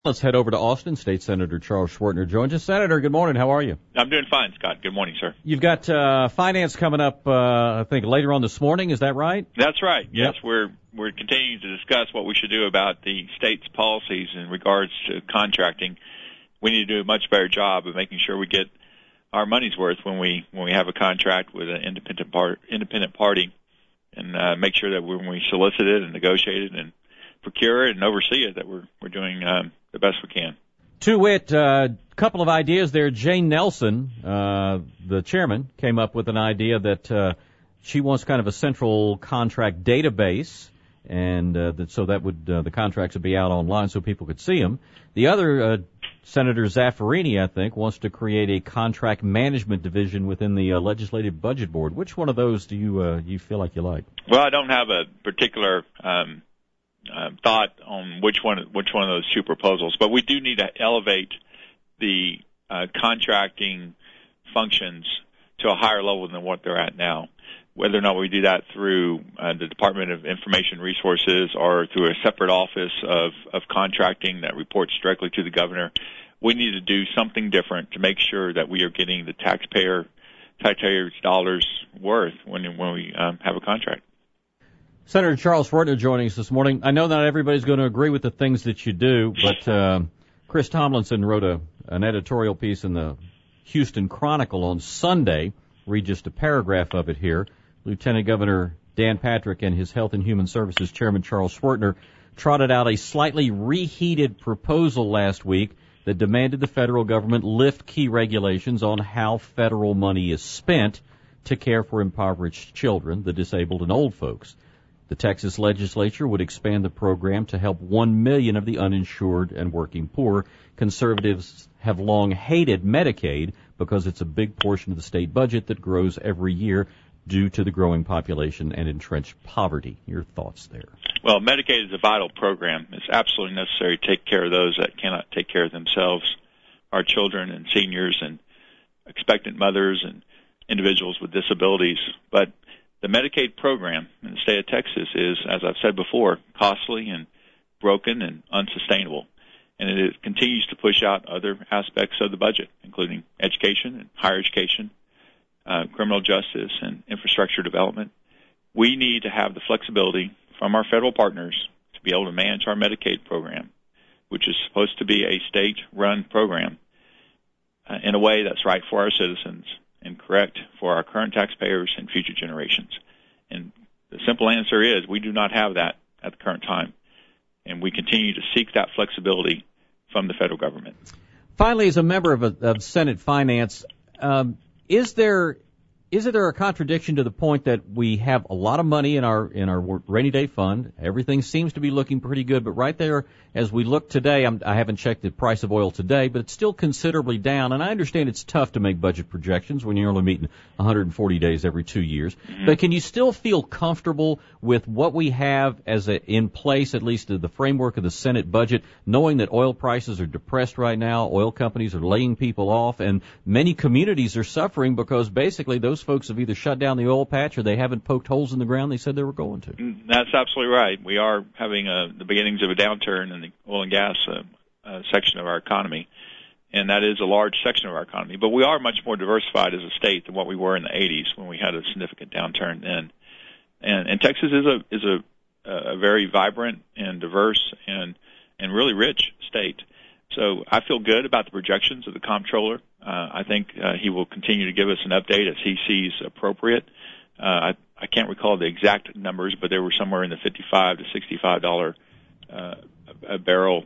Let's head over to Austin. State Senator Charles Schwertner joins us. Senator, good morning. How are you? I'm doing fine, Scott. Good morning, sir. You've got finance coming up, I think, later on this morning. Is that right? That's right. Yep. Yes, we're continuing to discuss what we should do about the state's policies in regards to contracting. We need to do a much better job of making sure we get our money's worth when we have a contract with an independent party, and make sure that when we solicit it and negotiate it and procure it and oversee it, that we're doing the best we can. To wit, a couple of ideas there. Jane Nelson, the chairman, came up with an idea that she wants kind of a central contract database, and so that would the contracts would be out online so people could see them. The other, Senator Zaffirini, I think, wants to create a contract management division within the Legislative Budget Board. Which one of those do you feel like you like? Well, I don't have a particular thought on which one of those two proposals, but we do need to elevate the contracting functions to a higher level than what they're at now. Whether or not we do that through the Department of Information Resources or through a separate office of contracting that reports directly to the governor, we need to do something different to make sure that we are getting the taxpayers' dollars worth when we have a contract. Senator Charles Schwertner joining us this morning. I know not everybody's going to agree with the things that you do, but Chris Tomlinson wrote an editorial piece in the Houston Chronicle on Sunday. Read just a paragraph of it here. Lieutenant Governor Dan Patrick and his Health and Human Services Chairman Charles Schwertner trotted out a slightly reheated proposal last week that demanded the federal government lift key regulations on how federal money is spent to care for impoverished children, the disabled, and old folks. The Texas legislature would expand the program to help 1 million of the uninsured and working poor. Conservatives have long hated Medicaid because it's a big portion of the state budget that grows every year due to the growing population and entrenched poverty. Your thoughts there? Well, Medicaid is a vital program. It's absolutely necessary to take care of those that cannot take care of themselves, our children and seniors and expectant mothers and individuals with disabilities. But the Medicaid program in the state of Texas is, as I've said before, costly and broken and unsustainable. And it continues to push out other aspects of the budget, including education and higher education, criminal justice and infrastructure development. We need to have the flexibility from our federal partners to be able to manage our Medicaid program, which is supposed to be a state-run program, in a way that's right for our citizens and correct for our current taxpayers and future generations. And the simple answer is we do not have that at the current time, and we continue to seek that flexibility from the federal government. Finally, as a member of Senate Finance, is there a contradiction to the point that we have a lot of money in our rainy day fund? Everything seems to be looking pretty good, but right there, as we look today, I haven't checked the price of oil today, but it's still considerably down. And I understand it's tough to make budget projections when you're only meeting 140 days every 2 years. Mm-hmm. But can you still feel comfortable with what we have in place, at least the framework of the Senate budget, knowing that oil prices are depressed right now, oil companies are laying people off, and many communities are suffering because basically those folks have either shut down the oil patch or they haven't poked holes in the ground they said they were going to? That's absolutely right. We are having the beginnings of a downturn in the oil and gas section of our economy, and that is a large section of our economy. But we are much more diversified as a state than what we were in the 80s when we had a significant downturn then. And Texas is a very vibrant and diverse and really rich state. So I feel good about the projections of the comptroller. I think he will continue to give us an update as he sees appropriate. I can't recall the exact numbers, but they were somewhere in the $55 to $65 a barrel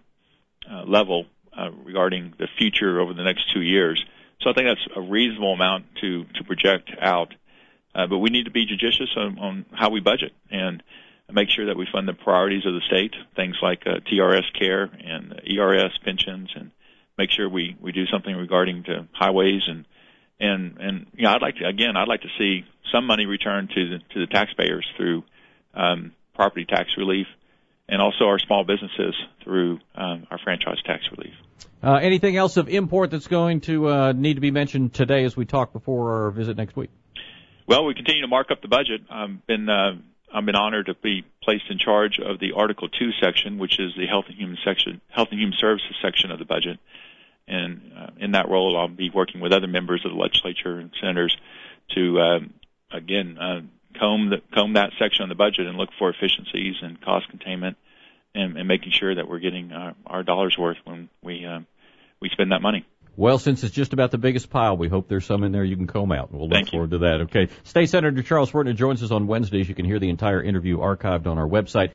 level regarding the future over the next 2 years. So I think that's a reasonable amount to project out. But we need to be judicious on how we budget and make sure that we fund the priorities of the state, things like TRS care and ERS pensions, and make sure we do something regarding to highways and you know, I'd like to see some money returned to the taxpayers through property tax relief, and also our small businesses through our franchise tax relief. Anything else of import that's going to need to be mentioned today as we talk before our visit next week? Well, we continue to mark up the budget. I've been honored to be placed in charge of the Article 2 section, which is the Health and Human Services section of the budget. And in that role, I'll be working with other members of the legislature and senators to, comb that section of the budget and look for efficiencies and cost containment and making sure that we're getting our dollars worth when we spend that money. Well, since it's just about the biggest pile, we hope there's some in there you can comb out. We'll look forward to that. Okay. State Senator Charles Fortner joins us on Wednesdays. You can hear the entire interview archived on our website.